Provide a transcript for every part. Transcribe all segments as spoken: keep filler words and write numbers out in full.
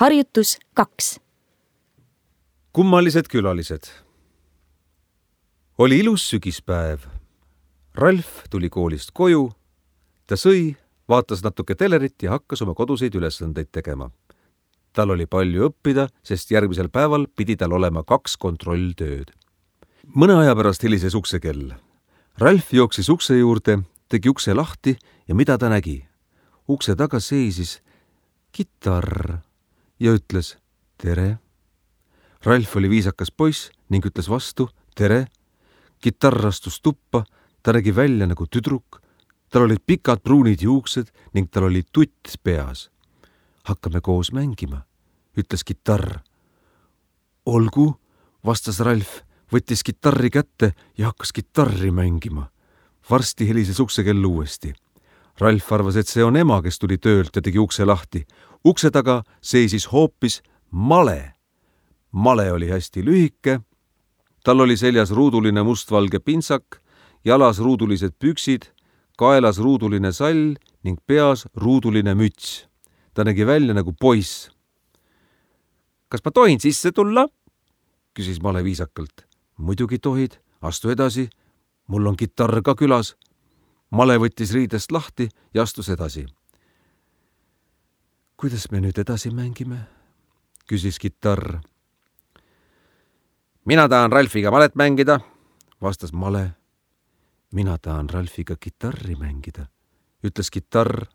Harjutus kaks. Kummalised külalised. Oli ilus sügispäev. Ralf tuli koolist koju. Ta sõi, vaatas natuke telerit ja hakkas oma koduseid ülesandeid tegema. Tal oli palju õppida, sest järgmisel päeval pidi tal olema kaks kontrolltööd. Mõne aja pärast helises uksekell. Ralf jooksis ukse juurde, tegi ukse lahti ja mida ta nägi? Ukse taga seisis kitarr ja ütles tere. Ralf oli viisakas poiss ning ütles vastu tere. Kitarr astus tuppa, ta nägi välja nagu tüdruk. Tal olid pikad pruunid juuksed ning tal oli tutt peas. Hakkame koos mängima, ütles kitarr. Olgu, vastas Ralf, võttis kitarri kätte ja hakkas kitarri mängima. Varsti helises uksekell uuesti. Ralf arvas, et see on ema, kes tuli töölt ja tegi ukse lahti. Ukse taga seisis hoopis Male. Male oli hästi lühike. Tal oli seljas ruuduline mustvalge pintsak, jalas ruudulised püksid, kaelas ruuduline sall ning peas ruuduline müts. Ta nägi välja nagu poiss. Kas ma tohin sisse tulla? Küsis Male viisakalt. Muidugi tohid, astu edasi. Mul on kitarr ka külas. Male võttis riidest lahti ja astus edasi. Kuidas me nüüd edasi mängime? Küsis kitarr. Mina tahan Ralfiga Malet mängida, vastas Male. Mina tahan Ralfiga kitarri mängida, ütles kitarr.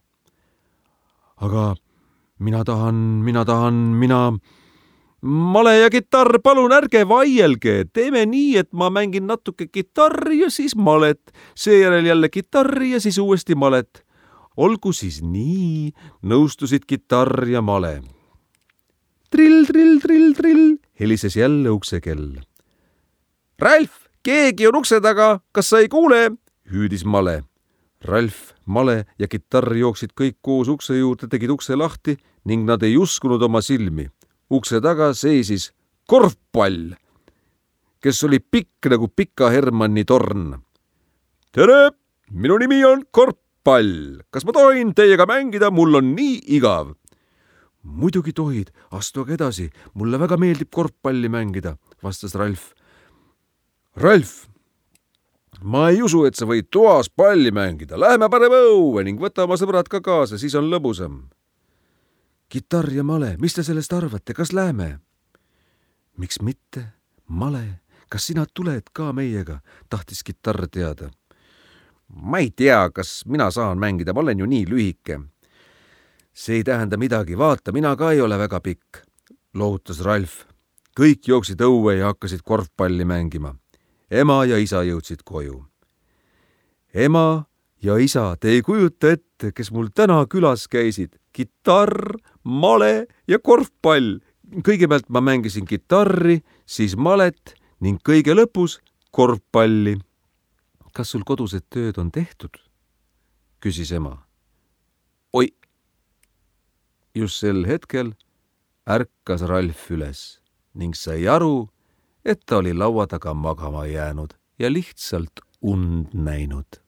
Aga mina tahan, mina tahan, mina... Male ja kitarr, palun ärge vaielge. Teeme nii, et ma mängin natuke kitarri ja siis Malet. Seejärel jälle kitarri ja siis uuesti Malet. Olgu siis nii, nõustusid kitarr ja Male. Trill, trill, trill, trill, helises jälle uksekell. Ralf, keegi on ukse taga, kas sa ei kuule? Hüüdis Male. Ralf, Male ja kitarr jooksid kõik koos ukse juurde, tegid ukse lahti ning nad ei uskunud oma silmi. Ukse taga seisis korvpall, kes oli pikk nagu Pika Hermanni torn. Tere, minu nimi on Korvpall. Kas ma tohin teiega mängida? Mul on nii igav. Muidugi tohid, astuge edasi. Mulle väga meeldib korvpalli mängida, vastas Ralf. Ralf, ma ei usu, et sa võid toas palli mängida. Lähme paneme õue ning võta oma sõbrad ka kaasa, siis on lõbusam. Kitarr ja Male, mis te sellest arvate, kas lähme? Miks mitte? Male, kas sina tuled ka meiega? Tahtis kitarr teada. Ma ei tea, kas mina saan mängida, ma olen ju nii lühike. See ei tähenda midagi, vaata, mina ka ei ole väga pikk, lohutas Ralf. Kõik jooksid õue ja hakkasid korvpalli mängima. Ema ja isa jõudsid koju. Ema ja isa, te ei kujuta ette, kes mul täna külas käisid. Kitarr, Male ja korvpall. Kõigepealt ma mängisin kitarri, siis Malet ning kõige lõpus korvpalli. Kas sul kodused tööd on tehtud? Küsis ema. Oi! Just sel hetkel ärkas Ralf üles ning sai aru, et ta oli laua taga magama jäänud ja lihtsalt und näinud.